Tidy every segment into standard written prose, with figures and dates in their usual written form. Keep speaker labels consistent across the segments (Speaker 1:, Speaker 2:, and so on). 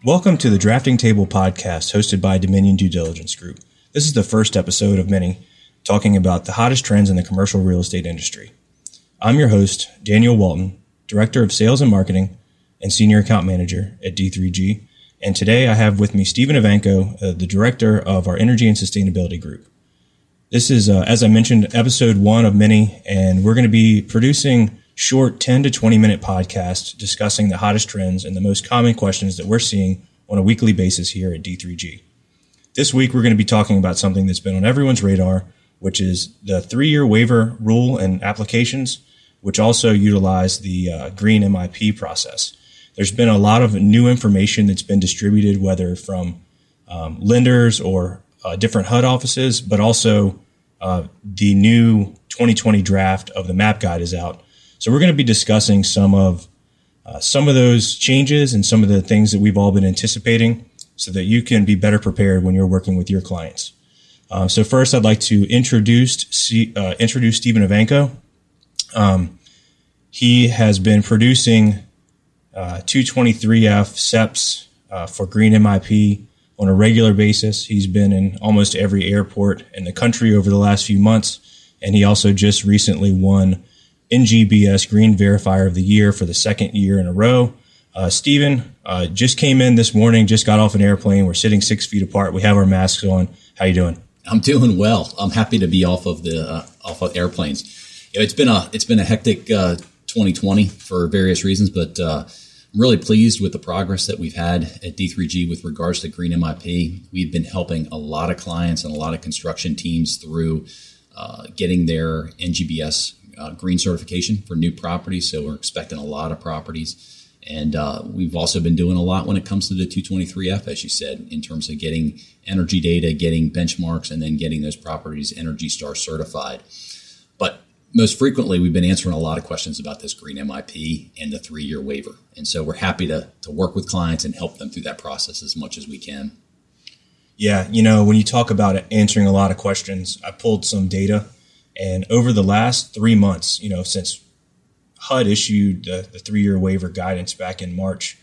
Speaker 1: Welcome to the Drafting Table podcast hosted by Dominion Due Diligence Group. This is the first episode of many talking about the hottest trends in the commercial real estate industry. I'm your host, Daniel Walton, Director of Sales and Marketing and Senior Account Manager at D3G. And today I have with me Stephen Ivanko, the Director of our Energy and Sustainability Group. This is, as I mentioned, episode 1 of many, and we're going to be producing short 10 to 20 minute podcasts discussing the hottest trends and the most common questions that we're seeing on a weekly basis here at D3G. This week, we're going to be talking about something that's been on everyone's radar, which is the 3-year waiver rule and applications, which also utilize the green MIP process. There's been a lot of new information that's been distributed, whether from lenders or different HUD offices, but also the new 2020 draft of the MAP guide is out. So we're going to be discussing some of those changes and some of the things that we've all been anticipating so that you can be better prepared when you're working with your clients. So first, I'd like to introduce Stephen Ivanko. He has been producing 223F SEPs for Green MIP on a regular basis. He's been in almost every airport in the country over the last few months, and he also just recently won NGBS Green Verifier of the Year for the second year in a row. Stephen just came in this morning, just got off an airplane. We're sitting 6 feet apart. We have our masks on. How you doing?
Speaker 2: I'm doing well. I'm happy to be off of airplanes. You know, it's been a hectic 2020 for various reasons, but I'm really pleased with the progress that we've had at D3G with regards to Green MIP. We've been helping a lot of clients and a lot of construction teams through getting their NGBS green certification for new properties. So we're expecting a lot of properties. And we've also been doing a lot when it comes to the 223F, as you said, in terms of getting energy data, getting benchmarks, and then getting those properties Energy Star certified. But most frequently, we've been answering a lot of questions about this Green MIP and the 3-year waiver. And so we're happy to work with clients and help them through that process as much as we can.
Speaker 1: Yeah, you know, when you talk about answering a lot of questions, I pulled some data. And over the last 3 months, you know, since HUD issued the 3-year waiver guidance back in March,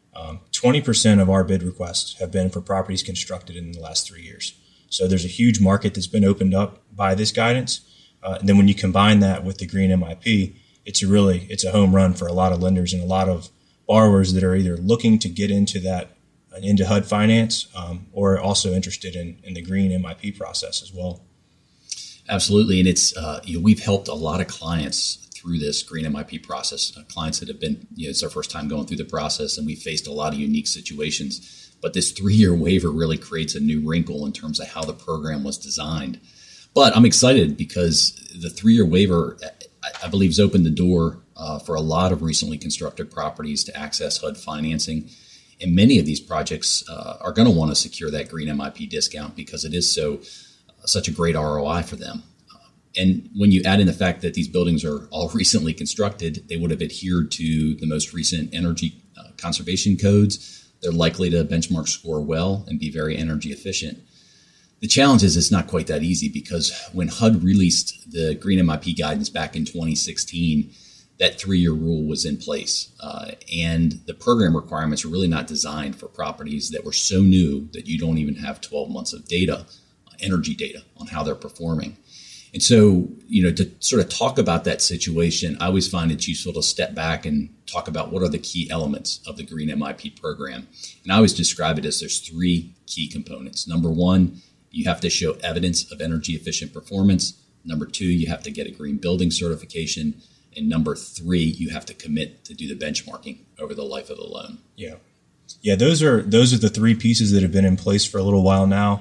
Speaker 1: 20% of our bid requests have been for properties constructed in the last 3 years. So there's a huge market that's been opened up by this guidance. And then when you combine that with the green MIP, it's a home run for a lot of lenders and a lot of borrowers that are either looking to get into HUD finance or also interested in the green MIP process as well.
Speaker 2: Absolutely. And it's, we've helped a lot of clients through this green MIP process, clients that have been, it's their first time going through the process, and we faced a lot of unique situations. But this 3-year waiver really creates a new wrinkle in terms of how the program was designed. But I'm excited because the 3-year waiver, I believe, has opened the door for a lot of recently constructed properties to access HUD financing. And many of these projects are going to want to secure that green MIP discount because it is such a great ROI for them. And when you add in the fact that these buildings are all recently constructed, they would have adhered to the most recent energy conservation codes. They're likely to benchmark score well and be very energy efficient. The challenge is it's not quite that easy because when HUD released the Green MIP guidance back in 2016, that 3-year rule was in place. And the program requirements are really not designed for properties that were so new that you don't even have 12 months of data, energy data on how they're performing. And so, to sort of talk about that situation, I always find it's useful to step back and talk about what are the key elements of the Green MIP program. And I always describe it as there's 3 key components. Number 1, you have to show evidence of energy efficient performance. Number 2, you have to get a green building certification. And number 3, you have to commit to do the benchmarking over the life of the loan.
Speaker 1: Yeah, those are the 3 pieces that have been in place for a little while now.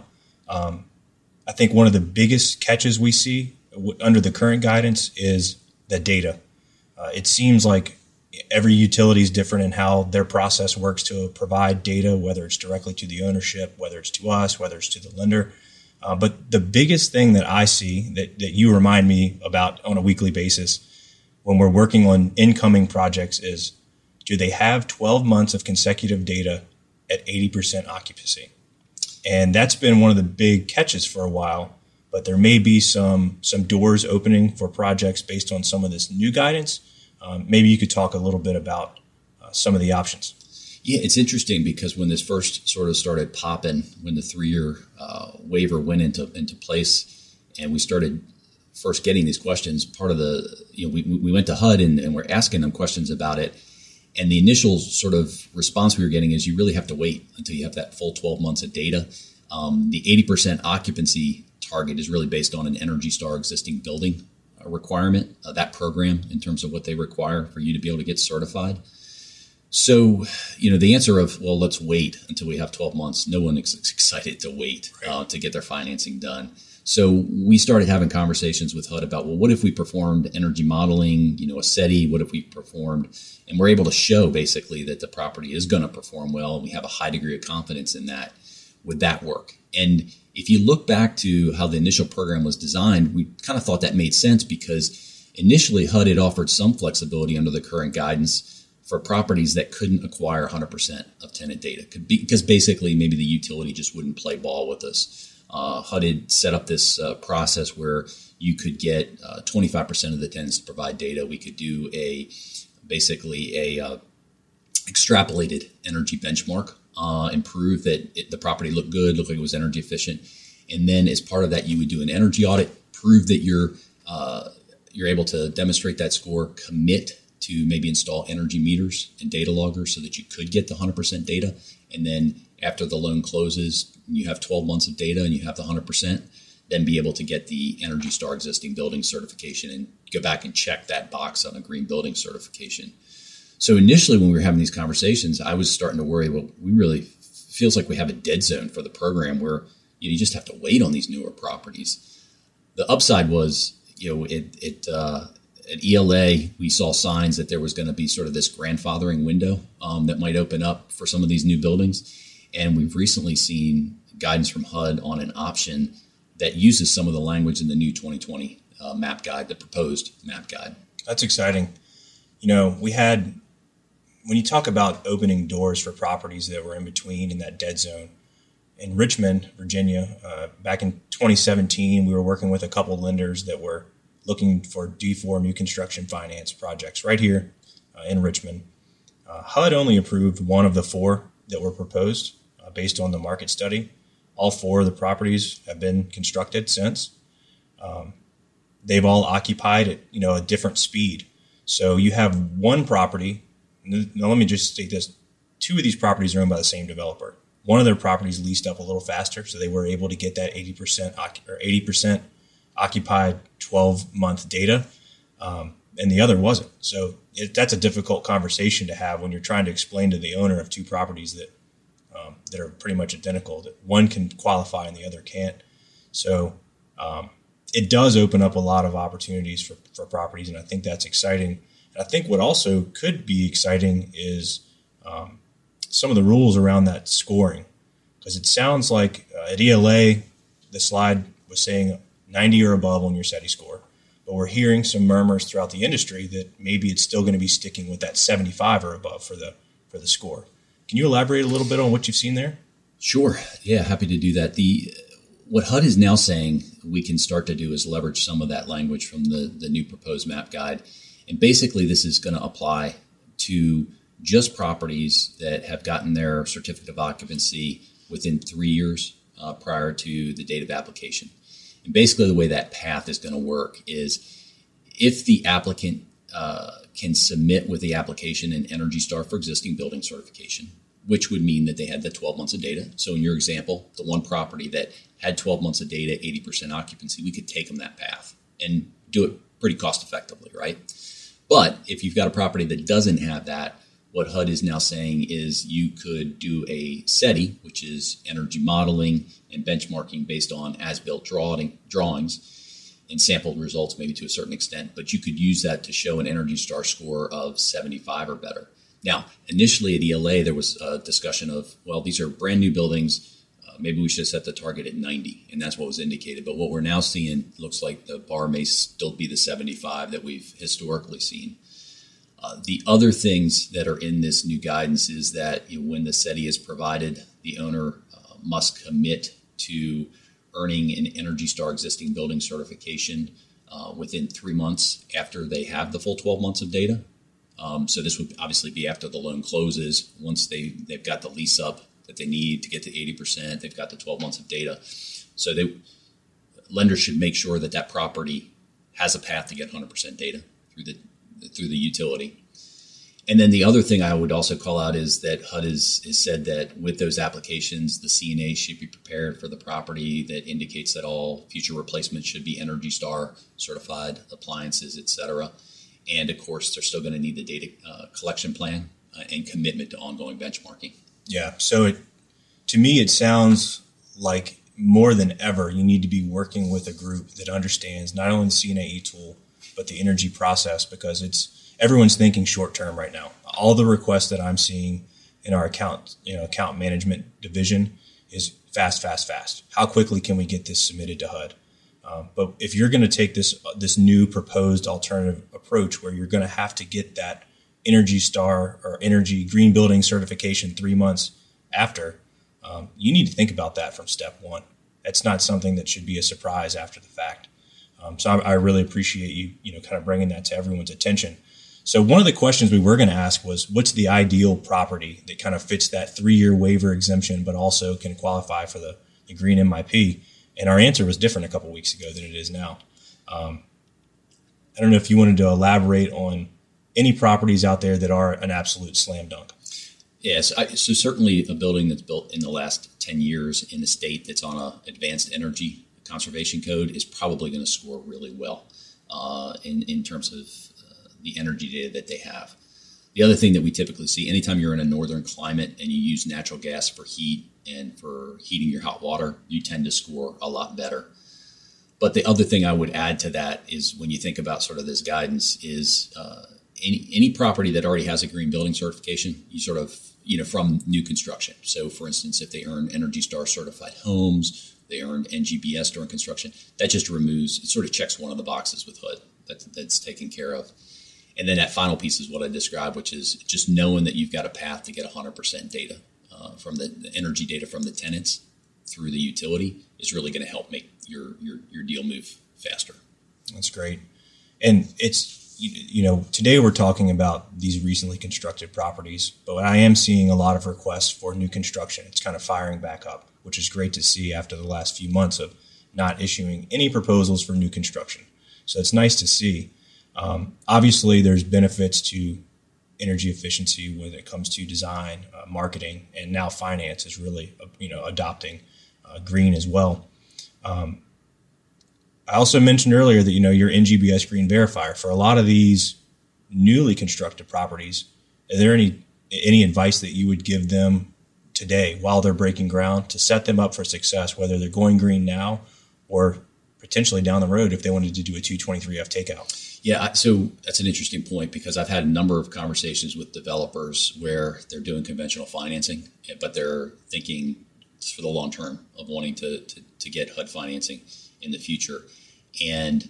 Speaker 1: I think one of the biggest catches we see under the current guidance is the data. It seems like every utility is different in how their process works to provide data, whether it's directly to the ownership, whether it's to us, whether it's to the lender. But the biggest thing that I see that you remind me about on a weekly basis when we're working on incoming projects is, do they have 12 months of consecutive data at 80% occupancy? And that's been one of the big catches for a while, but there may be some doors opening for projects based on some of this new guidance. Maybe you could talk a little bit about some of the options.
Speaker 2: Yeah, it's interesting because when this first sort of started popping, when the 3-year waiver went into place, and we started first getting these questions, part of the, we went to HUD and we're asking them questions about it. And the initial sort of response we were getting is you really have to wait until you have that full 12 months of data. The 80% occupancy target is really based on an Energy Star existing building requirement, that program in terms of what they require for you to be able to get certified. So, the answer of, well, let's wait until we have 12 months. No one is excited to wait to get their financing done. So we started having conversations with HUD about, well, what if we performed energy modeling, a SETI? What if we performed, and we're able to show basically that the property is going to perform well, and we have a high degree of confidence in that. Would that work? And if you look back to how the initial program was designed, we kind of thought that made sense because initially HUD had offered some flexibility under the current guidance for properties that couldn't acquire 100% of tenant data, because basically maybe the utility just wouldn't play ball with us. HUD had set up this process where you could get 25% of the tenants to provide data. We could do basically a extrapolated energy benchmark and prove that the property looked good, looked like it was energy efficient. And then as part of that, you would do an energy audit, prove that you're able to demonstrate that score, commit to maybe install energy meters and data loggers so that you could get the 100% data. And then after the loan closes, you have 12 months of data and you have the 100%, then be able to get the Energy Star existing building certification and go back and check that box on a green building certification. So initially when we were having these conversations, I was starting to worry, well, we really feels like we have a dead zone for the program where you just have to wait on these newer properties. The upside was, at ELA, we saw signs that there was going to be sort of this grandfathering window that might open up for some of these new buildings. And we've recently seen guidance from HUD on an option that uses some of the language in the new 2020 map guide, the proposed map guide.
Speaker 1: That's exciting. When you talk about opening doors for properties that were in between in that dead zone, in Richmond, Virginia, back in 2017, we were working with a couple lenders that were looking for D4 new construction finance projects right here in Richmond. HUD only approved one of the 4 that were proposed based on the market study. All 4 of the properties have been constructed since. They've all occupied at a different speed. So you have one property. Now let me just state this: 2 of these properties are owned by the same developer. One of their properties leased up a little faster, so they were able to get that 80% occupied 12-month data, and the other wasn't. So that's a difficult conversation to have when you're trying to explain to the owner of 2 properties that are pretty much identical, that one can qualify and the other can't. So it does open up a lot of opportunities for properties, and I think that's exciting. And I think what also could be exciting is some of the rules around that scoring, because it sounds like at ELA, the slide was saying 90 or above on your SETI score, but we're hearing some murmurs throughout the industry that maybe it's still going to be sticking with that 75 or above for the score. Can you elaborate a little bit on what you've seen there?
Speaker 2: Sure. Yeah, happy to do that. What HUD is now saying we can start to do is leverage some of that language from the new proposed map guide. And basically this is going to apply to just properties that have gotten their certificate of occupancy within 3 years prior to the date of application. And basically the way that path is going to work is if the applicant can submit with the application an Energy Star for existing building certification, which would mean that they had the 12 months of data. So in your example, the one property that had 12 months of data, 80% occupancy, we could take them that path and do it pretty cost effectively, right? But if you've got a property that doesn't have that, what HUD is now saying is you could do a SETI, which is energy modeling and benchmarking based on as-built drawings and sampled results maybe to a certain extent, but you could use that to show an Energy Star score of 75 or better. Now, initially at ELA, there was a discussion of, well, these are brand new buildings. Maybe we should set the target at 90, and that's what was indicated. But what we're now seeing looks like the bar may still be the 75 that we've historically seen. The other things that are in this new guidance is that when the SETI is provided, the owner must commit to earning an Energy Star existing building certification within 3 months after they have the full 12 months of data. So this would obviously be after the loan closes. Once they've got the lease up that they need to get to 80%, they've got the 12 months of data. So lenders should make sure that property has a path to get 100% data through the utility. And then the other thing I would also call out is that HUD has said that with those applications, the CNA should be prepared for the property that indicates that all future replacements should be Energy Star certified appliances, et cetera. And of course, they're still going to need the data collection plan and commitment to ongoing benchmarking.
Speaker 1: Yeah. So to me, it sounds like more than ever, you need to be working with a group that understands not only the CNAE tool, but the energy process, because everyone's thinking short term right now. All the requests that I'm seeing in our account management division is fast. How quickly can we get this submitted to HUD? But if you're going to take this new proposed alternative approach where you're going to have to get that Energy Star or Energy Green Building certification 3 months after, you need to think about that from step one. That's not something that should be a surprise after the fact. So I really appreciate you kind of bringing that to everyone's attention. So one of the questions we were going to ask was, what's the ideal property that kind of fits that 3-year waiver exemption, but also can qualify for the green MIP? And our answer was different a couple of weeks ago than it is now. I don't know if you wanted to elaborate on any properties out there that are an absolute slam dunk.
Speaker 2: Yes, so certainly a building that's built in the last 10 years in a state that's on an advanced energy conservation code is probably going to score really well in terms of the energy data that they have. The other thing that we typically see, anytime you're in a northern climate and you use natural gas for heat and for heating your hot water, you tend to score a lot better. But the other thing I would add to that is when you think about sort of this guidance is any property that already has a green building certification, you sort of, from new construction. So for instance, if they earn Energy Star certified homes, they earned NGBS during construction, that just removes, it sort of checks one of the boxes with HUD that's taken care of. And then that final piece is what I described, which is just knowing that you've got a path to get 100% data from the energy data from the tenants through the utility is really going to help make your deal move faster.
Speaker 1: That's great. And it's, today we're talking about these recently constructed properties, but I am seeing a lot of requests for new construction. It's kind of firing back up, which is great to see after the last few months of not issuing any proposals for new construction. So it's nice to see. Obviously, there's benefits to energy efficiency when it comes to design, marketing, and now finance is really, adopting green as well. I also mentioned earlier that, your NGBS Green Verifier, for a lot of these newly constructed properties, are there any advice that you would give them today while they're breaking ground to set them up for success, whether they're going green now or potentially down the road if they wanted to do a 223F takeout?
Speaker 2: Yeah, so that's an interesting point because I've had a number of conversations with developers where they're doing conventional financing, but they're thinking for the long term of wanting to get HUD financing in the future. And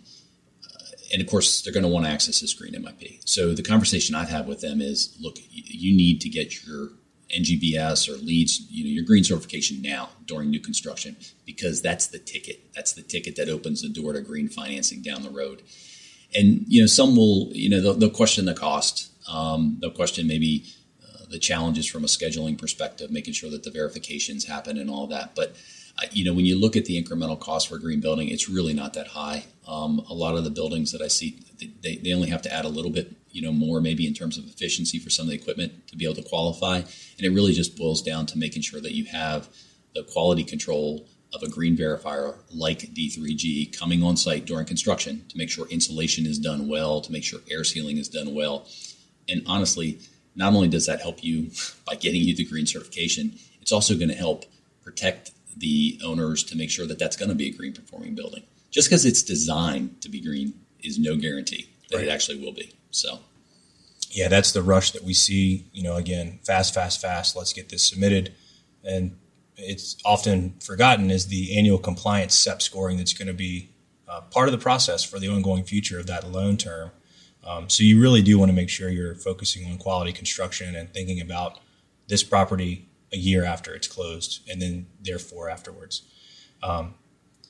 Speaker 2: of course, they're going to want to access this green MIP. So the conversation I've had with them is, look, you need to get your NGBS or LEEDs, your green certification now during new construction, because that's the ticket. That's the ticket that opens the door to green financing down the road. And, some will, they'll question the cost. They'll question maybe the challenges from a scheduling perspective, making sure that the verifications happen and all that. But, when you look at the incremental cost for a green building, it's really not that high. A lot of the buildings that I see, they only have to add a little bit, more maybe in terms of efficiency for some of the equipment to be able to qualify. And it really just boils down to making sure that you have the quality control of a green verifier like D3G coming on site during construction to make sure insulation is done well, to make sure air sealing is done well. And honestly, not only does that help you by getting you the green certification, it's also going to help protect the owners to make sure that that's going to be a green performing building. Just because it's designed to be green is no guarantee that It actually will be. So,
Speaker 1: yeah, that's the rush that we see, again, fast. Let's get this submitted. And it's often forgotten is the annual compliance SEP scoring that's going to be part of the process for the ongoing future of that loan term. So you really do want to make sure you're focusing on quality construction and thinking about this property a year after it's closed and then therefore afterwards.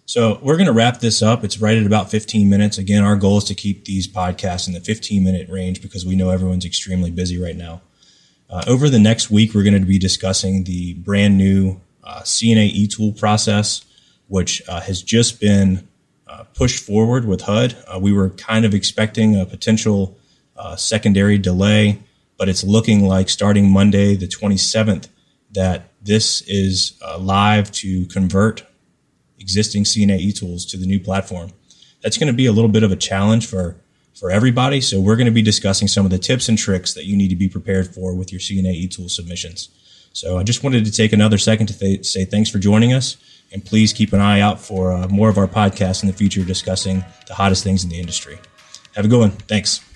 Speaker 1: So we're going to wrap this up. It's right at about 15 minutes. Again, our goal is to keep these podcasts in the 15-minute range because we know everyone's extremely busy right now. Over the next week, we're going to be discussing the brand new CNA eTool process, which has just been pushed forward with HUD. We were kind of expecting a potential secondary delay, but it's looking like starting Monday, the 27th, that this is live to convert existing CNA eTools to the new platform. That's going to be a little bit of a challenge for everybody. So we're going to be discussing some of the tips and tricks that you need to be prepared for with your CNA eTool submissions. So I just wanted to take another second to say thanks for joining us, and please keep an eye out for more of our podcasts in the future discussing the hottest things in the industry. Have a good one. Thanks.